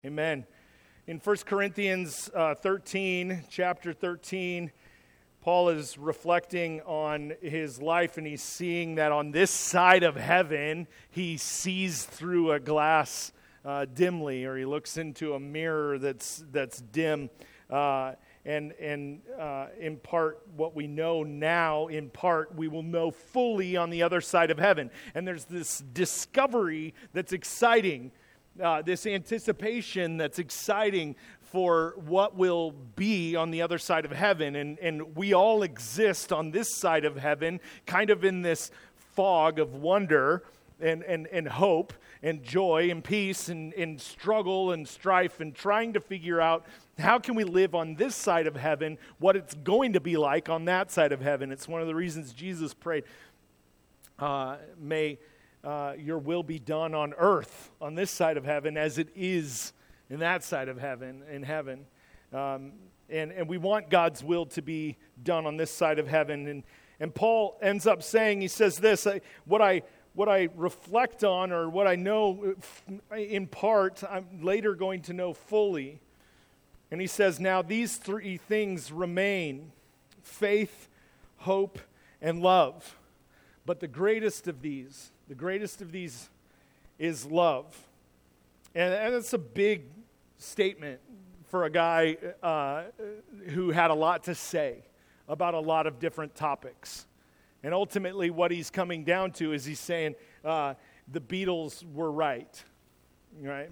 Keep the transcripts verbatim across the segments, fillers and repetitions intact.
Amen. In First Corinthians uh, thirteen, chapter thirteen, Paul is reflecting on his life, and he's seeing that on this side of heaven, he sees through a glass uh, dimly, or he looks into a mirror that's that's dim. Uh, and and uh, in part, what we know now, in part, we will know fully on the other side of heaven. And there's this discovery that's exciting. Uh, this anticipation that's exciting for what will be on the other side of heaven. And, and we all exist on this side of heaven, kind of in this fog of wonder and, and, and hope and joy and peace and, and struggle and strife and trying to figure out how can we live on this side of heaven, what it's going to be like on that side of heaven. It's one of the reasons Jesus prayed, uh, may... Uh, your will be done on earth, on this side of heaven, as it is in that side of heaven, in heaven. Um, and, and we want God's will to be done on this side of heaven. And, and Paul ends up saying, he says this, I, what I what I reflect on, or what I know in part, I'm later going to know fully. And he says, now these three things remain: faith, hope, and love. But the greatest of these, the greatest of these is love. And, and it's a big statement for a guy uh, who had a lot to say about a lot of different topics. And ultimately what he's coming down to is he's saying uh, the Beatles were right, right?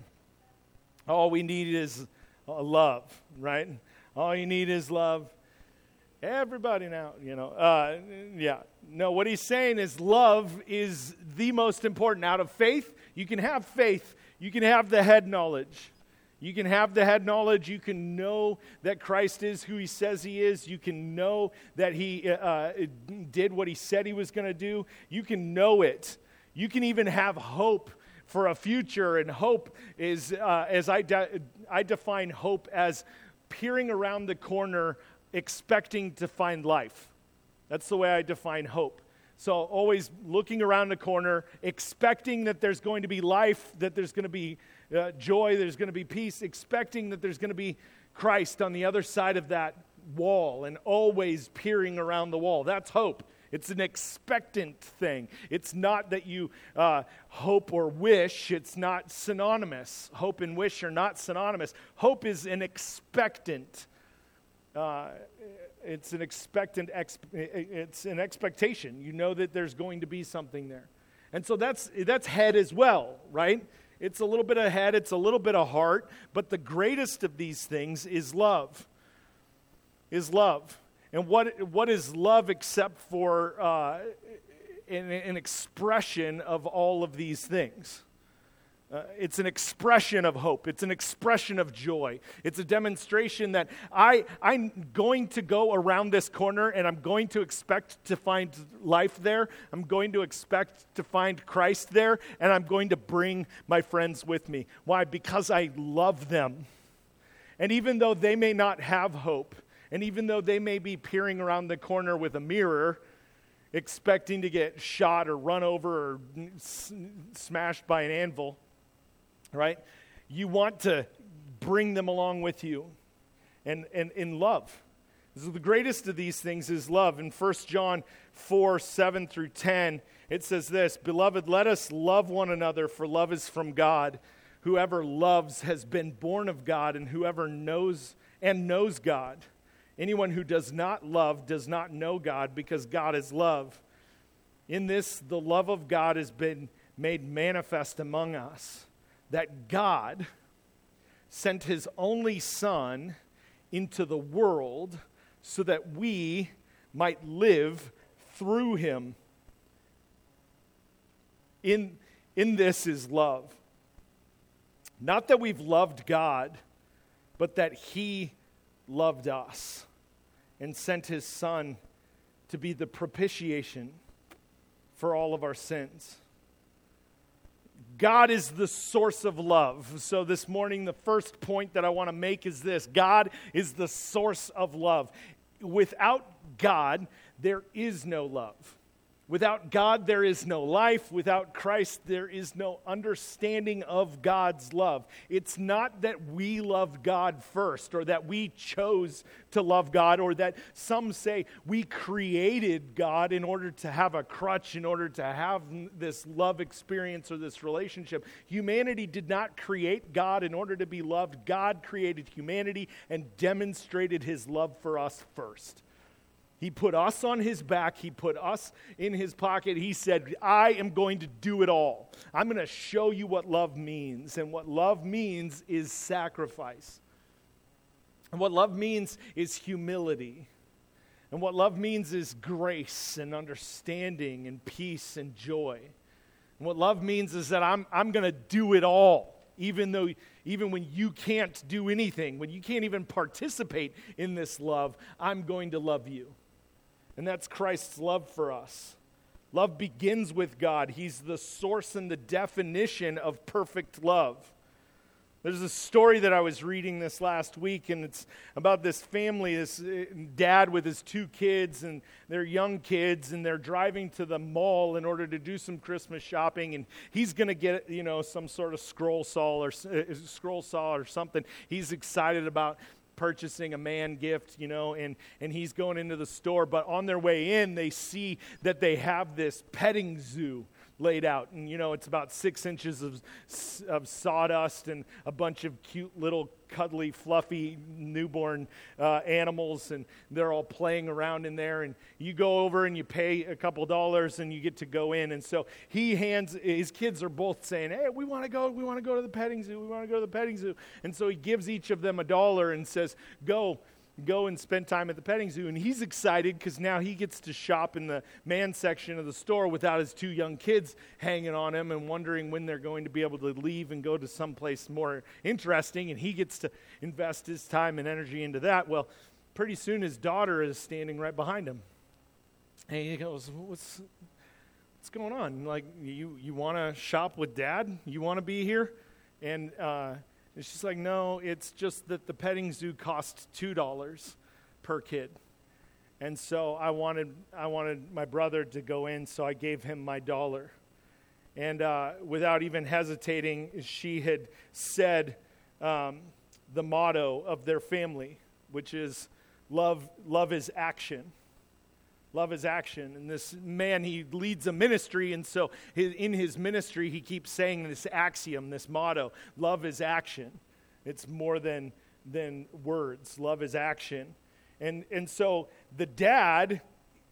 All we need is uh, love, right? All you need is love. Everybody now, you know, uh, yeah. No, what he's saying is love is the most important. Out of faith, you can have faith. You can have the head knowledge. You can have the head knowledge. You can know that Christ is who he says he is. You can know that he uh, did what he said he was going to do. You can know it. You can even have hope for a future. And hope is, uh, as I, de- I define hope as peering around the corner expecting to find life. That's the way I define hope. So always looking around the corner, expecting that there's going to be life, that there's going to be uh, joy, there's going to be peace, expecting that there's going to be Christ on the other side of that wall, and always peering around the wall. That's hope. It's an expectant thing. It's not that you uh, hope or wish. It's not synonymous. Hope and wish are not synonymous. Hope is an expectant Uh, it's an expectant, exp- it's an expectation. You know that there's going to be something there. And so that's that's head as well, right? It's a little bit of head, it's a little bit of heart, but the greatest of these things is love. Is love. And what what is love except for uh, an, an expression of all of these things? Uh, it's an expression of hope. It's an expression of joy. It's a demonstration that I, I'm going to go around this corner and I'm going to expect to find life there. I'm going to expect to find Christ there, and I'm going to bring my friends with me. Why? Because I love them. And even though they may not have hope, and even though they may be peering around the corner with a mirror, expecting to get shot or run over or s- smashed by an anvil, right? You want to bring them along with you, and, and in love. So the greatest of these things is love. In First John four, seven through ten, it says this: Beloved, let us love one another, for love is from God. Whoever loves has been born of God, and whoever knows and knows God. Anyone who does not love does not know God, because God is love. In this, the love of God has been made manifest among us, that God sent his only Son into the world so that we might live through him. In, in this is love. Not that we've loved God, but that he loved us and sent his Son to be the propitiation for all of our sins. God is the source of love. So this morning, the first point that I want to make is this: God is the source of love. Without God, there is no love. Without God, there is no life. Without Christ, there is no understanding of God's love. It's not that we loved God first, or that we chose to love God, or that some say we created God in order to have a crutch, in order to have this love experience or this relationship. Humanity did not create God in order to be loved. God created humanity and demonstrated his love for us first. He put us on his back. He put us in his pocket. He said, I am going to do it all. I'm going to show you what love means. And what love means is sacrifice. And what love means is humility. And what love means is grace and understanding and peace and joy. And what love means is that I'm, I'm going to do it all. Even though, even when you can't do anything, when you can't even participate in this love, I'm going to love you. And that's Christ's love for us. Love begins with God. He's the source and the definition of perfect love. There's a story that I was reading this last week, and it's about this family, this dad with his two kids, and they're young kids, and they're driving to the mall in order to do some Christmas shopping, and he's going to get, you know, some sort of scroll saw or uh, scroll saw or something. He's excited about purchasing a man gift, you know, and, and he's going into the store. But on their way in, they see that they have this petting zoo laid out. And, you know, it's about six inches of, of sawdust and a bunch of cute little cuddly, fluffy newborn uh, animals. And they're all playing around in there. And you go over and you pay a couple dollars and you get to go in. And so he hands, his kids are both saying, hey, we want to go, we want to go to the petting zoo. We want to go to the petting zoo. And so he gives each of them a dollar and says, go. Go and spend time at the petting zoo. And he's excited because now he gets to shop in the man section of the store without his two young kids hanging on him and wondering when they're going to be able to leave and go to someplace more interesting. And he gets to invest his time and energy into that. Well, pretty soon his daughter is standing right behind him. And he goes, what's, what's going on? Like, you, you want to shop with Dad? You want to be here? And, uh, And she's like, no, it's just that the petting zoo costs two dollars per kid. And so I wanted I wanted my brother to go in, so I gave him my dollar. And uh, without even hesitating, she had said um, the motto of their family, which is love, love is action. Love is action. And this man, he leads a ministry, and so his, in his ministry, he keeps saying this axiom, this motto, love is action. It's more than, than words. Love is action. And, and so the dad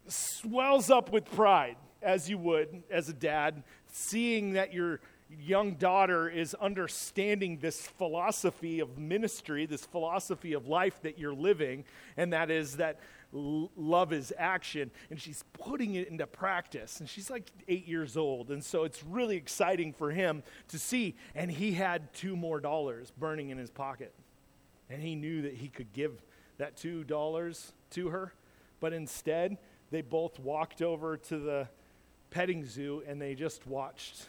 swells up with pride, as you would as a dad, seeing that your young daughter is understanding this philosophy of ministry, this philosophy of life that you're living, and that is that love is action, and she's putting it into practice. And she's like eight years old, and so it's really exciting for him to see. And he had two more dollars burning in his pocket, and he knew that he could give that two dollars to her. But instead, they both walked over to the petting zoo, and they just watched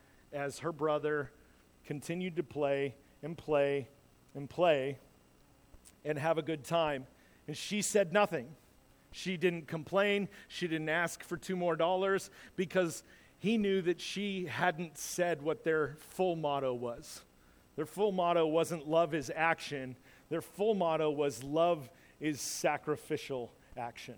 as her brother continued to play and play and play and have a good time. And she said nothing. She didn't complain. She didn't ask for two more dollars because he knew that she hadn't said what their full motto was. Their full motto wasn't love is action. Their full motto was love is sacrificial action.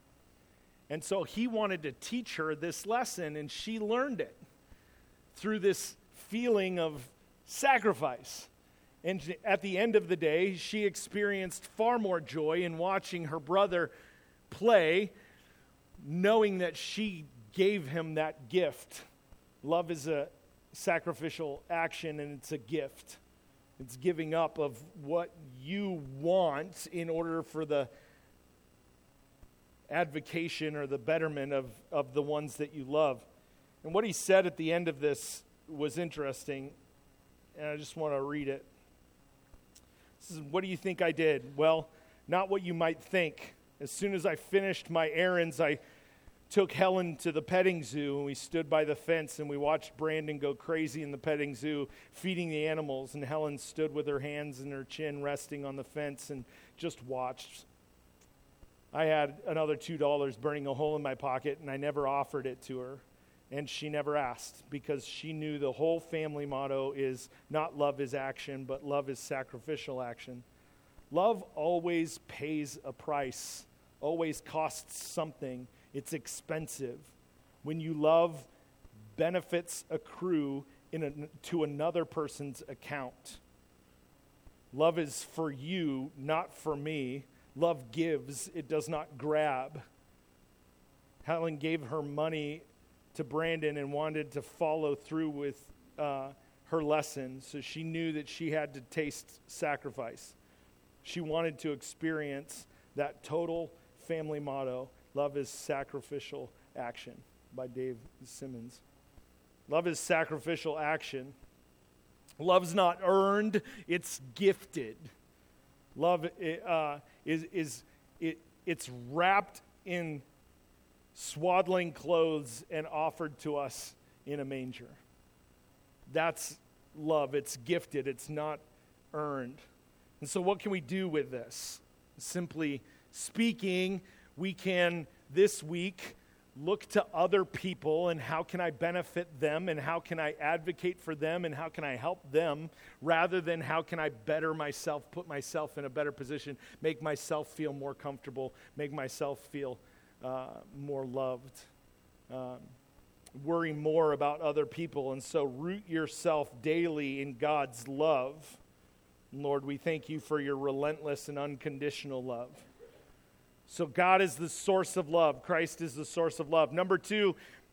And so he wanted to teach her this lesson, and she learned it through this feeling of sacrifice. And at the end of the day, she experienced far more joy in watching her brother play, knowing that she gave him that gift. Love is a sacrificial action, and it's a gift. It's giving up of what you want in order for the advocation or the betterment of, of the ones that you love. And what he said at the end of this was interesting, and I just want to read it. This is, what do you think I did? Well, not what you might think. As soon as I finished my errands, I took Helen to the petting zoo, and we stood by the fence, and we watched Brandon go crazy in the petting zoo, feeding the animals, and Helen stood with her hands and her chin resting on the fence and just watched. I had another two dollars burning a hole in my pocket, and I never offered it to her. And she never asked, because she knew the whole family motto is not love is action, but love is sacrificial action. Love always pays a price, always costs something. It's expensive. When you love, benefits accrue in a, to another person's account. Love is for you, not for me. Love gives, it does not grab. Helen gave her money to Brandon and wanted to follow through with uh, her lesson, so she knew that she had to taste sacrifice. She wanted to experience that total family motto, love is sacrificial action, by Dave Simmons. Love is sacrificial action. Love's not earned, it's gifted. Love uh, is, is it, it's wrapped in swaddling clothes and offered to us in a manger. That's love. It's gifted. It's not earned. And so what can we do with this? Simply speaking, we can this week look to other people and how can I benefit them and how can I advocate for them and how can I help them, rather than how can I better myself, put myself in a better position, make myself feel more comfortable, make myself feel uh, more loved. Um, worry more about other people, and so root yourself daily in God's love. Lord, we thank you for your relentless and unconditional love. So God is the source of love. Christ is the source of love. Number two,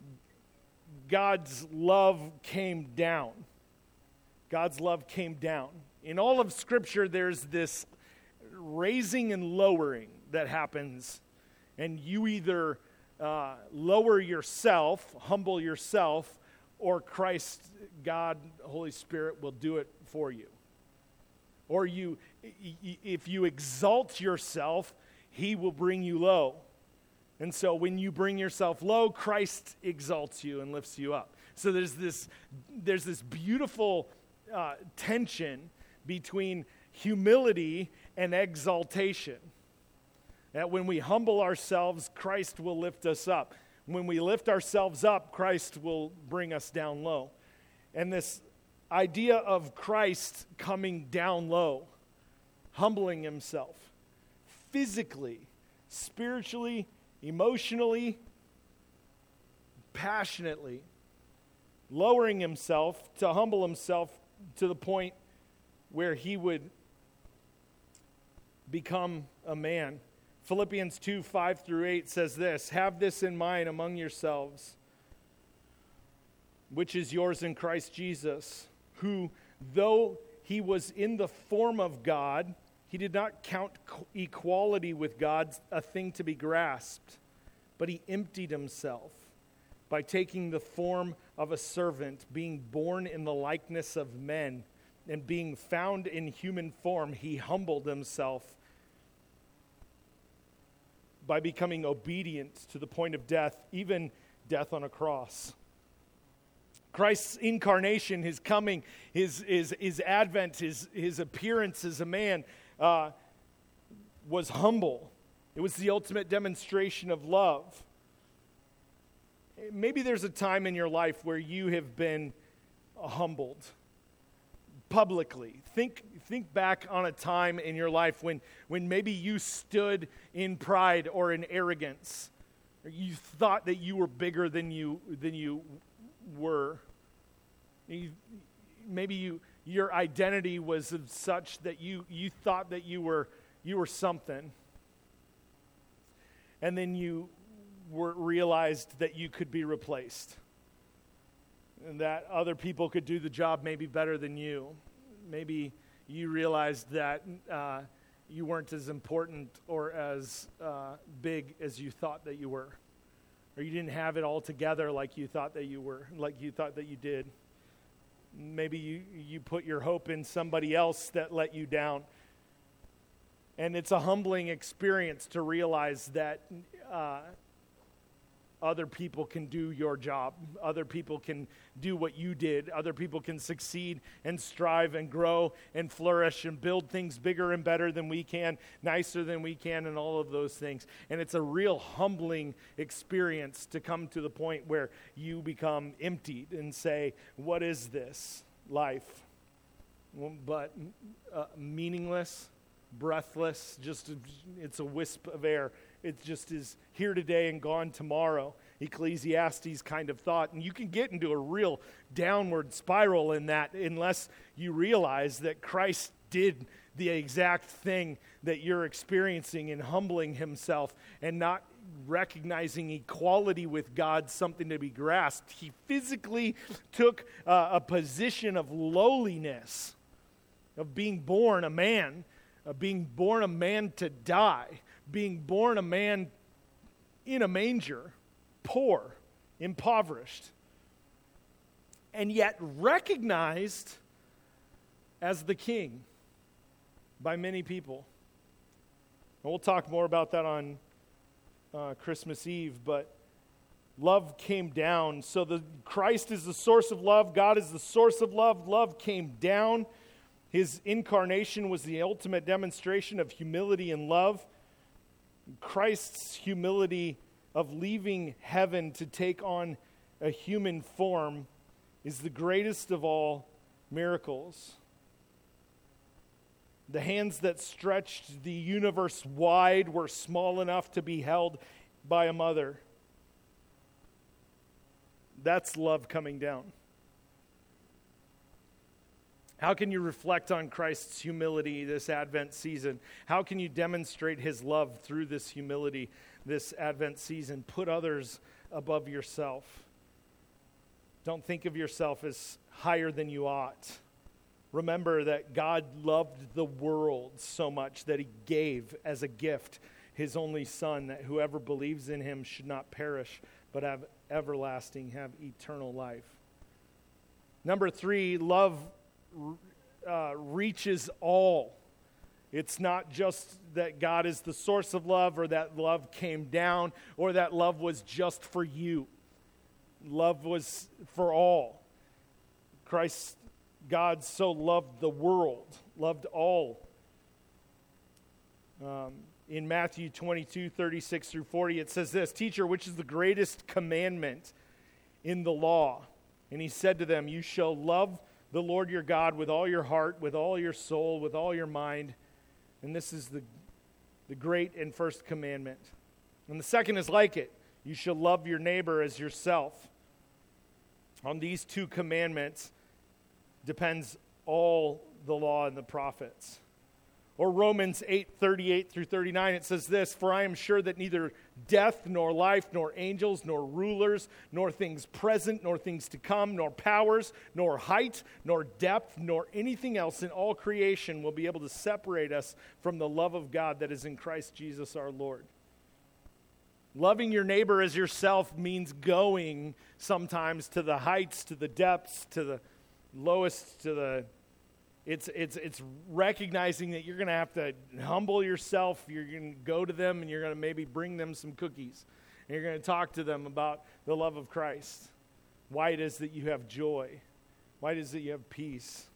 God's love came down. God's love came down. In all of Scripture, there's this raising and lowering that happens. And you either uh, lower yourself, humble yourself, or Christ, God, Holy Spirit will do it for you. Or you, if you exalt yourself, He will bring you low. And so when you bring yourself low, Christ exalts you and lifts you up. So there's this, there's this beautiful uh, tension between humility and exaltation. That when we humble ourselves, Christ will lift us up. When we lift ourselves up, Christ will bring us down low. And this idea of Christ coming down low, humbling himself, physically, spiritually, emotionally, passionately, lowering himself to humble himself to the point where he would become a man. Philippians two, five through eight says this, "Have this in mind among yourselves, which is yours in Christ Jesus, who, though he was in the form of God, he did not count equality with God a thing to be grasped, but he emptied himself by taking the form of a servant, being born in the likeness of men, and being found in human form, he humbled himself by becoming obedient to the point of death, even death on a cross." Christ's incarnation, his coming, his, his, his advent, his, his appearance as a man uh, was humble. It was the ultimate demonstration of love. Maybe there's a time in your life where you have been humbled publicly. Think think back on a time in your life when, when maybe you stood in pride or in arrogance. Or you thought that you were bigger than you than you were. You, maybe you your identity was of such that you, you thought that you were you were something. And then you were realized that you could be replaced. And that other people could do the job maybe better than you. Maybe you realized that uh, you weren't as important or as uh, big as you thought that you were. Or you didn't have it all together like you thought that you were, like you thought that you did. Maybe you, you put your hope in somebody else that let you down. And it's a humbling experience to realize that uh, other people can do your job. Other people can do what you did. Other people can succeed and strive and grow and flourish and build things bigger and better than we can, nicer than we can, and all of those things. And it's a real humbling experience to come to the point where you become emptied and say, what is this life? But uh, meaningless, breathless, just a, it's a wisp of air. It just is here today and gone tomorrow. Ecclesiastes kind of thought. And you can get into a real downward spiral in that unless you realize that Christ did the exact thing that you're experiencing in humbling himself and not recognizing equality with God something to be grasped. He physically took uh, a position of lowliness, of being born a man, of being born a man to die, being born a man in a manger, poor, impoverished, and yet recognized as the king by many people. And we'll talk more about that on uh, Christmas Eve, but love came down. So the Christ is the source of love. God is the source of love. Love came down. His incarnation was the ultimate demonstration of humility and love. Christ's humility of leaving heaven to take on a human form is the greatest of all miracles. The hands that stretched the universe wide were small enough to be held by a mother. That's love coming down. How can you reflect on Christ's humility this Advent season? How can you demonstrate his love through this humility this Advent season? Put others above yourself. Don't think of yourself as higher than you ought. Remember that God loved the world so much that he gave as a gift his only Son, that whoever believes in him should not perish, but have everlasting, have eternal life. Number three, love Uh, reaches all. It's not just that God is the source of love, or that love came down, or that love was just for you. Love was for all. Christ, God so loved the world, loved all. Um, in Matthew twenty-two, thirty-six through forty, it says this, "Teacher, which is the greatest commandment in the law?" And he said to them, "You shall love the Lord your God with all your heart, with all your soul, with all your mind." And this is the, the great and first commandment. And the second is like it. You shall love your neighbor as yourself. On these two commandments depends all the law and the prophets. Or Romans eight, thirty-eight through thirty-nine, it says this, "For I am sure that neither death, nor life, nor angels, nor rulers, nor things present, nor things to come, nor powers, nor height, nor depth, nor anything else in all creation will be able to separate us from the love of God that is in Christ Jesus our Lord." Loving your neighbor as yourself means going sometimes to the heights, to the depths, to the lowest, to the It's it's it's recognizing that you're going to have to humble yourself. You're going to go to them and you're going to maybe bring them some cookies. And you're going to talk to them about the love of Christ. Why it is that you have joy. Why it is that you have peace.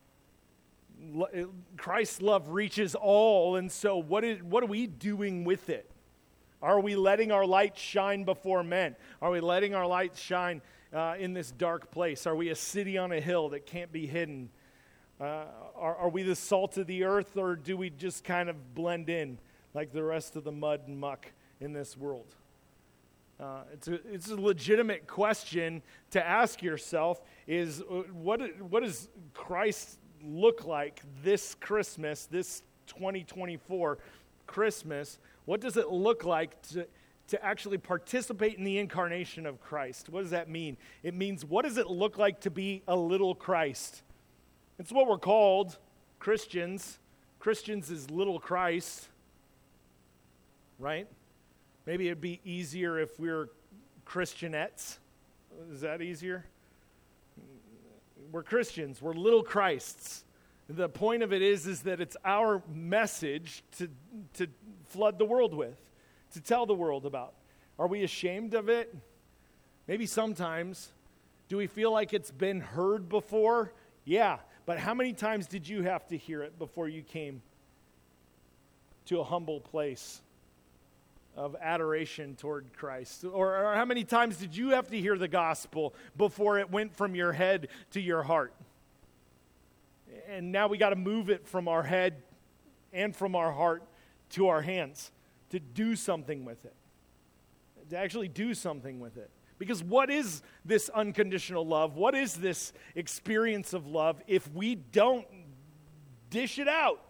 Christ's love reaches all, and so what is what are we doing with it? Are we letting our light shine before men? Are we letting our light shine uh, in this dark place? Are we a city on a hill that can't be hidden? Uh, are, are we the salt of the earth, or do we just kind of blend in like the rest of the mud and muck in this world? Uh, it's a it's a legitimate question to ask yourself. Is uh, what what does Christ look like this Christmas, this twenty twenty-four Christmas? What does it look like to to actually participate in the incarnation of Christ? What does that mean? It means, what does it look like to be a little Christ? It's what we're called, Christians. Christians is little Christ, right? Maybe it'd be easier if we were Christianettes. Is that easier? We're Christians. We're little Christs. The point of it is, is that it's our message to, to flood the world with, to tell the world about. Are we ashamed of it? Maybe sometimes. Do we feel like it's been heard before? Yeah, but how many times did you have to hear it before you came to a humble place of adoration toward Christ? Or, or how many times did you have to hear the gospel before it went from your head to your heart? And now we got to move it from our head and from our heart to our hands to do something with it, to actually do something with it. Because what is this unconditional love? What is this experience of love if we don't dish it out?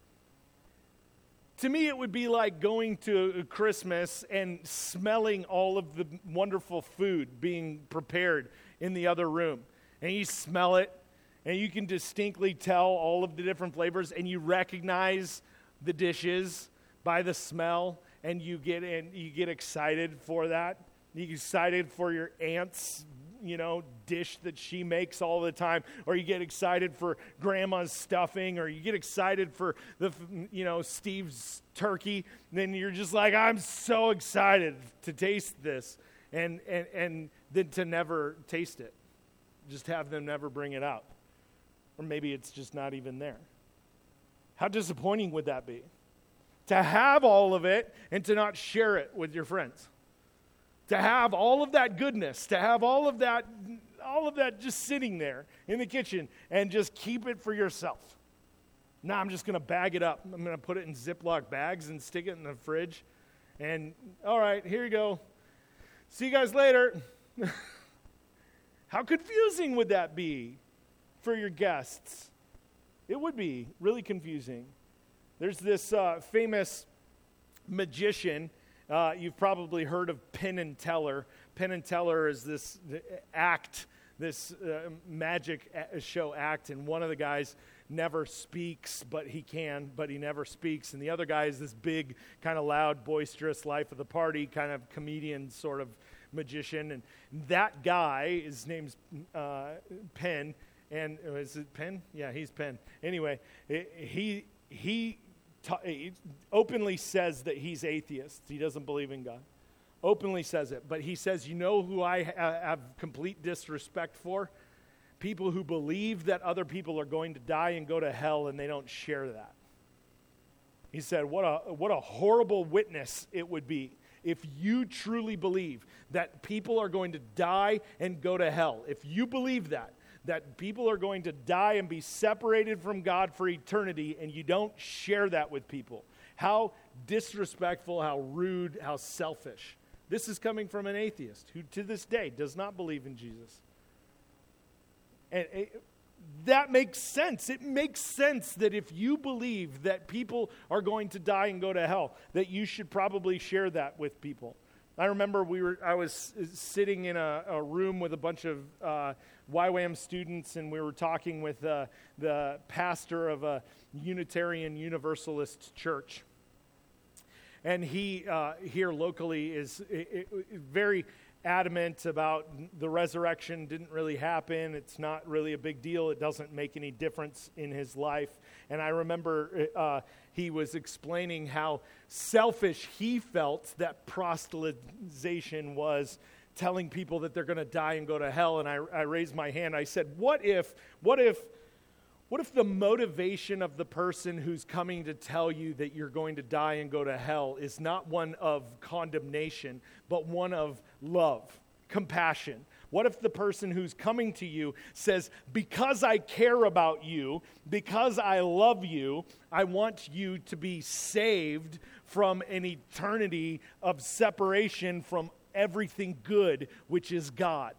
To me, it would be like going to Christmas and smelling all of the wonderful food being prepared in the other room. And you smell it, and you can distinctly tell all of the different flavors, and you recognize the dishes by the smell, and you get in, you get excited for that. You get excited for your aunt's, you know, dish that she makes all the time, or you get excited for grandma's stuffing, or you get excited for the, you know, Steve's turkey. And then you're just like, I'm so excited to taste this, and and and then to never taste it, just have them never bring it out, or maybe it's just not even there. How disappointing would that be? To have all of it and to not share it with your friends. To have all of that goodness, to have all of that, all of that just sitting there in the kitchen and just keep it for yourself. Now I'm just going to bag it up. I'm going to put it in Ziploc bags and stick it in the fridge. And all right, here you go. See you guys later. How confusing would that be for your guests? It would be really confusing. There's this uh, famous magician. Uh, you've probably heard of Penn and Teller. Penn and Teller is this act, this uh, magic show act, and one of the guys never speaks, but he can, but he never speaks. And the other guy is this big, kind of loud, boisterous, life of the party, kind of comedian sort of magician. And that guy, his name's uh, Penn, and uh, is it Penn? Yeah, he's Penn. Anyway, it, he he... He openly says that he's atheist. He doesn't believe in God. Openly says it. But he says, you know who I ha- have complete disrespect for? People who believe that other people are going to die and go to hell, and they don't share that. He said, what a what a horrible witness it would be if you truly believe that people are going to die and go to hell. If you believe that, that people are going to die and be separated from God for eternity, and you don't share that with people. How disrespectful, how rude, how selfish. This is coming from an atheist who to this day does not believe in Jesus. And it, that makes sense. It makes sense that if you believe that people are going to die and go to hell, that you should probably share that with people. I remember we were. I was sitting in a, a room with a bunch of uh, Y WAM students, and we were talking with uh, the pastor of a Unitarian Universalist church. And he, uh, here locally, is it, it, very adamant about the resurrection didn't really happen. It's not really a big deal. It doesn't make any difference in his life. And I remember uh, he was explaining how selfish he felt that proselytization was, telling people that they're going to die and go to hell. And I, I raised my hand. I said, what if, what if, what if the motivation of the person who's coming to tell you that you're going to die and go to hell is not one of condemnation, but one of love, compassion? What if the person who's coming to you says, because I care about you, because I love you, I want you to be saved from an eternity of separation from everything good, which is God.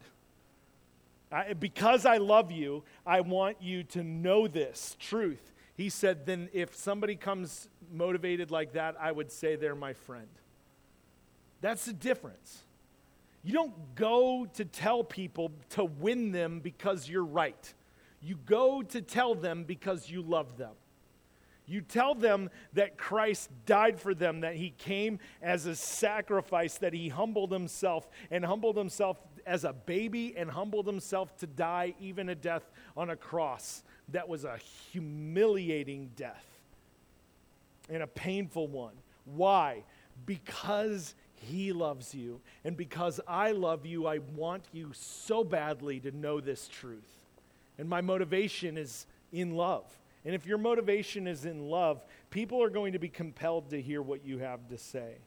I, because I love you, I want you to know this truth. He said, then if somebody comes motivated like that, I would say they're my friend. That's the difference. You don't go to tell people to win them because you're right. You go to tell them because you love them. You tell them that Christ died for them, that he came as a sacrifice, that he humbled himself and humbled himself as a baby and humbled himself to die even a death on a cross. That was a humiliating death and a painful one. Why? Because He loves you. And because I love you, I want you so badly to know this truth. And my motivation is in love. And if your motivation is in love, people are going to be compelled to hear what you have to say.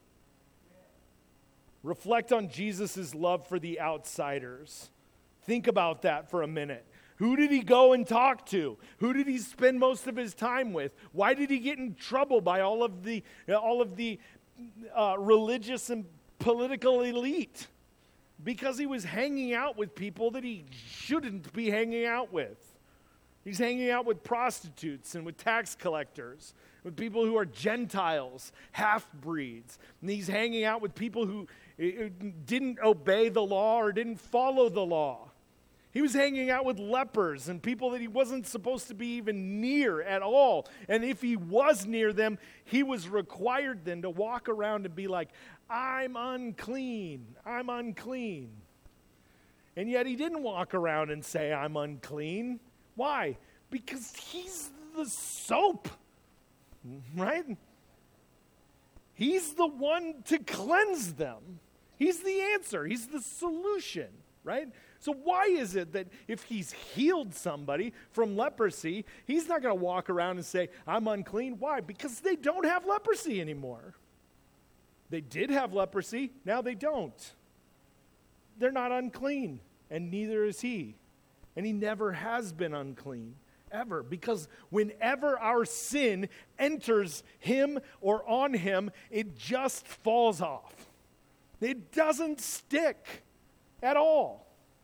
Reflect on Jesus' love for the outsiders. Think about that for a minute. Who did he go and talk to? Who did he spend most of his time with? Why did he get in trouble by all of the all of the uh, religious and political elite? Because he was hanging out with people that he shouldn't be hanging out with. He's hanging out with prostitutes and with tax collectors, with people who are Gentiles, half-breeds. And he's hanging out with people who didn't obey the law or didn't follow the law. He was hanging out with lepers and people that he wasn't supposed to be even near at all. And if he was near them, he was required then to walk around and be like, I'm unclean, I'm unclean. And yet he didn't walk around and say, I'm unclean. Why? Because he's the soap, right? He's the one to cleanse them. He's the answer. He's the solution, right? So why is it that if he's healed somebody from leprosy, he's not going to walk around and say, I'm unclean? Why? Because they don't have leprosy anymore. They did have leprosy, now they don't. They're not unclean, and neither is he. And he never has been unclean, ever. Because whenever our sin enters him or on him, it just falls off. It doesn't stick at all.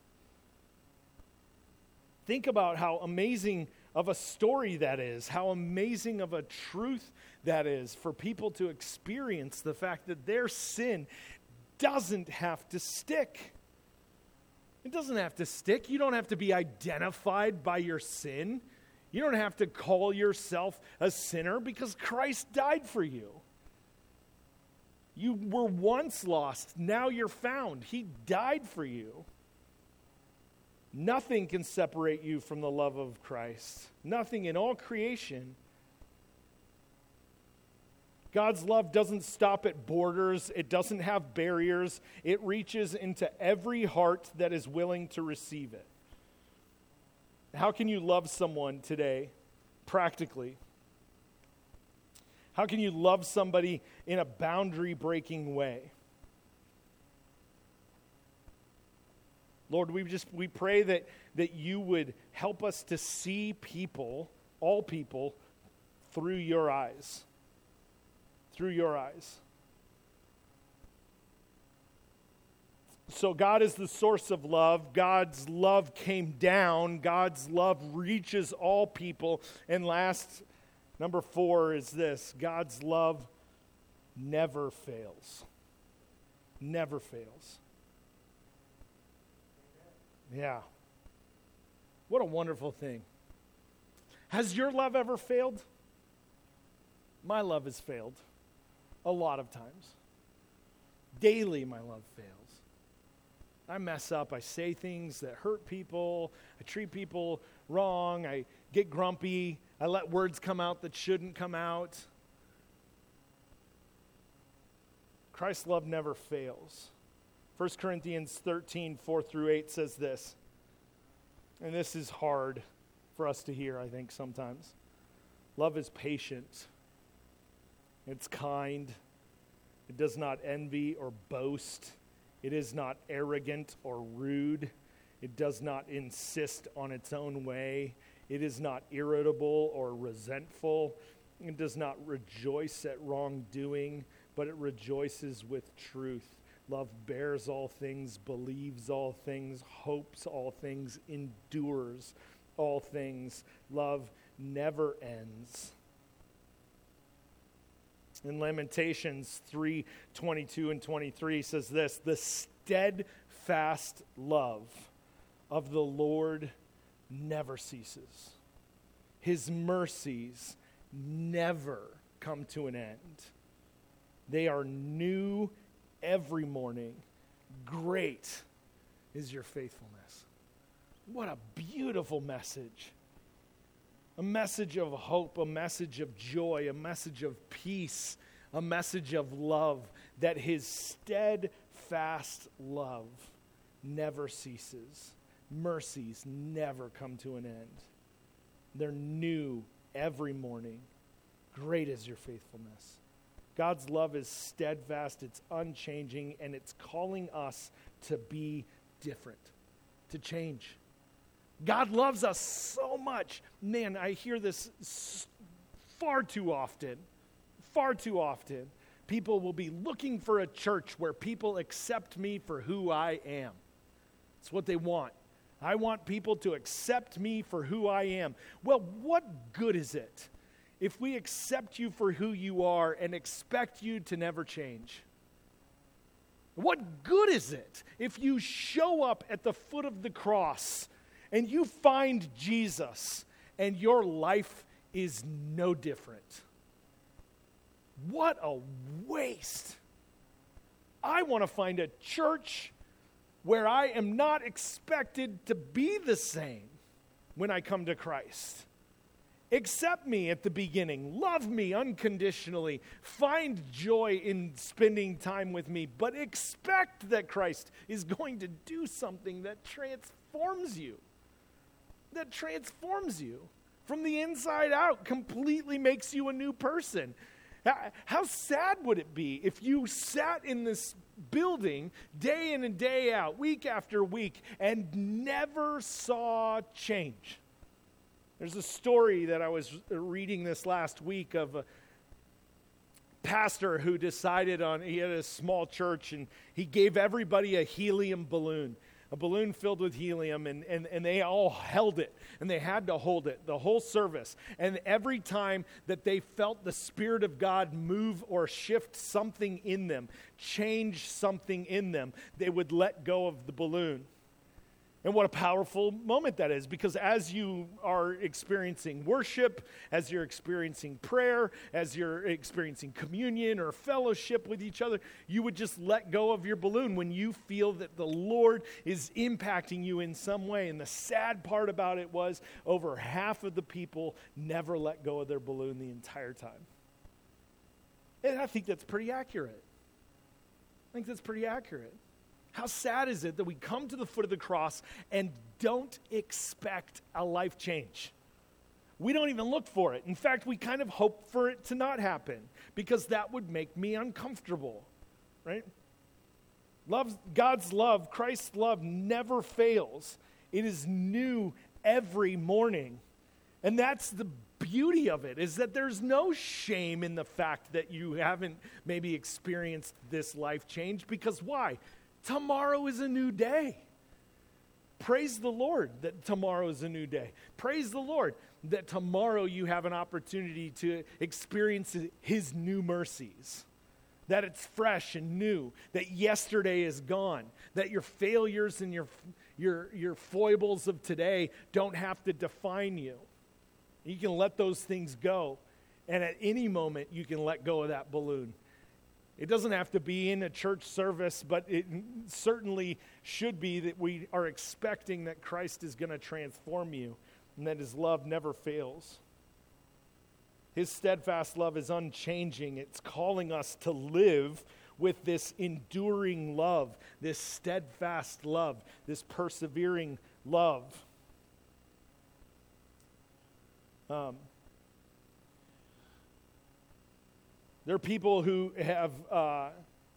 Think about how amazing of a story that is, how amazing of a truth that is for people to experience the fact that their sin doesn't have to stick. It doesn't have to stick. You don't have to be identified by your sin. You don't have to call yourself a sinner because Christ died for you. You were once lost, now you're found. He died for you. Nothing can separate you from the love of Christ. Nothing in all creation. God's love doesn't stop at borders. It doesn't have barriers. It reaches into every heart that is willing to receive it. How can you love someone today, practically? How can you love somebody in a boundary-breaking way? Lord, we just we pray that, that you would help us to see people, all people, through your eyes. Through your eyes. So God is the source of love. God's love came down. God's love reaches all people. And last, number four is this. God's love never fails. Never fails. Yeah. What a wonderful thing. Has your love ever failed? My love has failed a lot of times. Daily, my love fails. I mess up. I say things that hurt people. I treat people wrong. I get grumpy. I let words come out that shouldn't come out. Christ's love never fails. First Corinthians thirteen, four through eight says this. And this is hard for us to hear, I think, sometimes. Love is patient. It's kind. It does not envy or boast. It is not arrogant or rude. It does not insist on its own way. It is not irritable or resentful. It does not rejoice at wrongdoing, but it rejoices with truth. Love bears all things, believes all things, hopes all things, endures all things. Love never ends. In Lamentations three, twenty-two and twenty-three says this, the steadfast love of the Lord never ceases. His mercies never come to an end. They are new every morning. Great is your faithfulness. What a beautiful message. A message of hope, a message of joy, a message of peace, a message of love, that his steadfast love never ceases. Mercies never come to an end. They're new every morning. Great is your faithfulness. God's love is steadfast, it's unchanging, and it's calling us to be different, to change. God loves us so much. Man, I hear this far too often. Far too often. People will be looking for a church where people accept me for who I am. It's what they want. I want people to accept me for who I am. Well, what good is it if we accept you for who you are and expect you to never change? What good is it if you show up at the foot of the cross and you find Jesus and your life is no different? What a waste. I want to find a church where I am not expected to be the same when I come to Christ. Accept me at the beginning. Love me unconditionally. Find joy in spending time with me. But expect that Christ is going to do something that transforms you. That transforms you from the inside out, completely makes you a new person. How sad would it be if you sat in this building day in and day out, week after week, and never saw change? There's a story that I was reading this last week of a pastor who decided on, he had a small church, and he gave everybody a helium balloon. A balloon filled with helium, and, and, and they all held it, and they had to hold it the whole service. And every time that they felt the Spirit of God move or shift something in them, change something in them, they would let go of the balloon. And what a powerful moment that is, because as you are experiencing worship, as you're experiencing prayer, as you're experiencing communion or fellowship with each other, you would just let go of your balloon when you feel that the Lord is impacting you in some way. And the sad part about it was over half of the people never let go of their balloon the entire time. And I think that's pretty accurate. I think that's pretty accurate. How sad is it that we come to the foot of the cross and don't expect a life change? We don't even look for it. In fact, we kind of hope for it to not happen because that would make me uncomfortable, right? Love, God's love, Christ's love never fails. It is new every morning. And that's the beauty of it, is that there's no shame in the fact that you haven't maybe experienced this life change, because why? Tomorrow is a new day. Praise the Lord that tomorrow is a new day. Praise the Lord that tomorrow you have an opportunity to experience his new mercies. That it's fresh and new. That yesterday is gone. That your failures and your, your, your foibles of today don't have to define you. You can let those things go. And at any moment, you can let go of that balloon. It doesn't have to be in a church service, but it certainly should be that we are expecting that Christ is going to transform you and that his love never fails. His steadfast love is unchanging. It's calling us to live with this enduring love, this steadfast love, this persevering love. Um, There are people who have uh,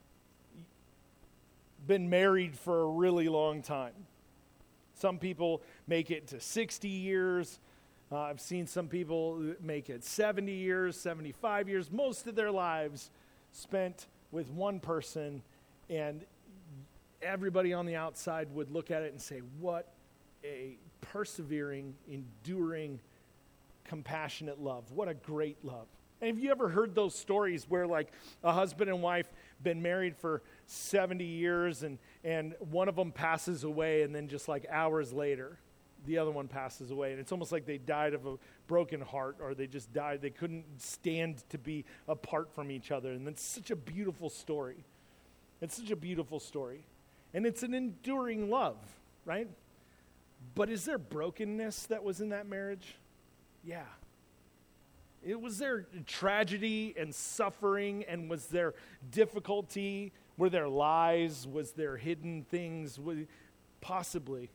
been married for a really long time. Some people make it to sixty years. Uh, I've seen some people make it seventy years, seventy-five years. Most of their lives spent with one person, and everybody on the outside would look at it and say, what a persevering, enduring, compassionate love. What a great love. And have you ever heard those stories where, like, a husband and wife been married for seventy years and, and one of them passes away, and then just like hours later, the other one passes away. And it's almost like they died of a broken heart, or they just died. They couldn't stand to be apart from each other. And it's such a beautiful story. It's such a beautiful story. And it's an enduring love, right? But is there brokenness that was in that marriage? Yeah. It was there tragedy and suffering, and was there difficulty? Were there lies? Was there hidden things? Possibly.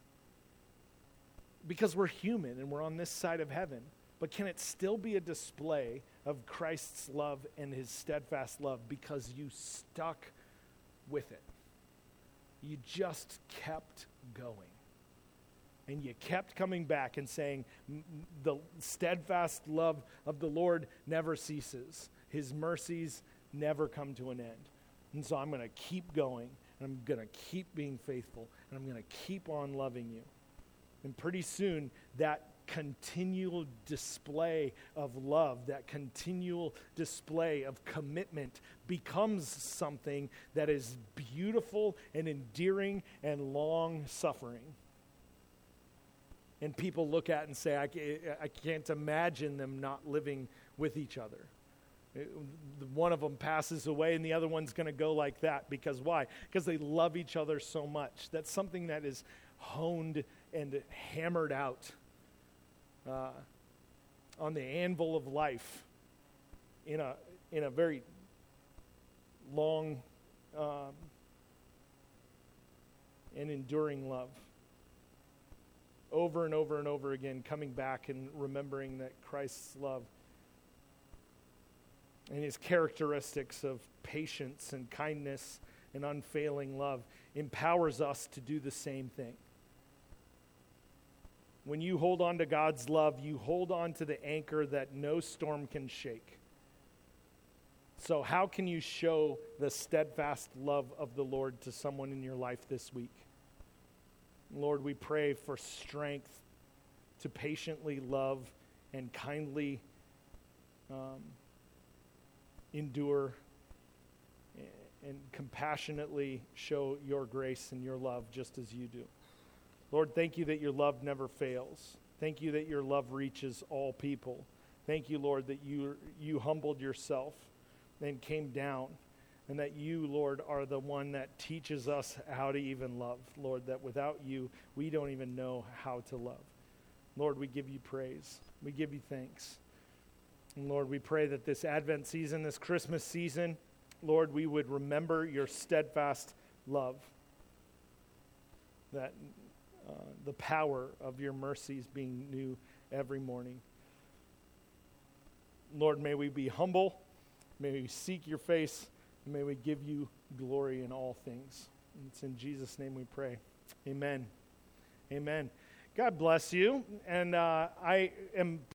Because we're human and we're on this side of heaven. But can it still be a display of Christ's love and his steadfast love because you stuck with it? You just kept going. And you kept coming back and saying, the steadfast love of the Lord never ceases. His mercies never come to an end. And so I'm going to keep going, and I'm going to keep being faithful, and I'm going to keep on loving you. And pretty soon, that continual display of love, that continual display of commitment becomes something that is beautiful and endearing and long-suffering. And people look at it and say, I, I can't imagine them not living with each other. One of them passes away and the other one's going to go like that. Because why? Because they love each other so much. That's something that is honed and hammered out uh, on the anvil of life in a in a very long um, and enduring love. Over and over and over again, coming back and remembering that Christ's love and his characteristics of patience and kindness and unfailing love empowers us to do the same thing. When you hold on to God's love, you hold on to the anchor that no storm can shake. So how can you show the steadfast love of the Lord to someone in your life this week? Lord, we pray for strength to patiently love and kindly um, endure and compassionately show your grace and your love just as you do. Lord, thank you that your love never fails. Thank you that your love reaches all people. Thank you, Lord, that you you humbled yourself and came down, and that you, Lord, are the one that teaches us how to even love. Lord, that without you, we don't even know how to love. Lord, we give you praise. We give you thanks. And Lord, we pray that this Advent season, this Christmas season, Lord, we would remember your steadfast love. That uh, the power of your mercies being new every morning. Lord, may we be humble. May we seek your face. And may we give you glory in all things. And it's in Jesus' name we pray. Amen. Amen. God bless you. And uh, I am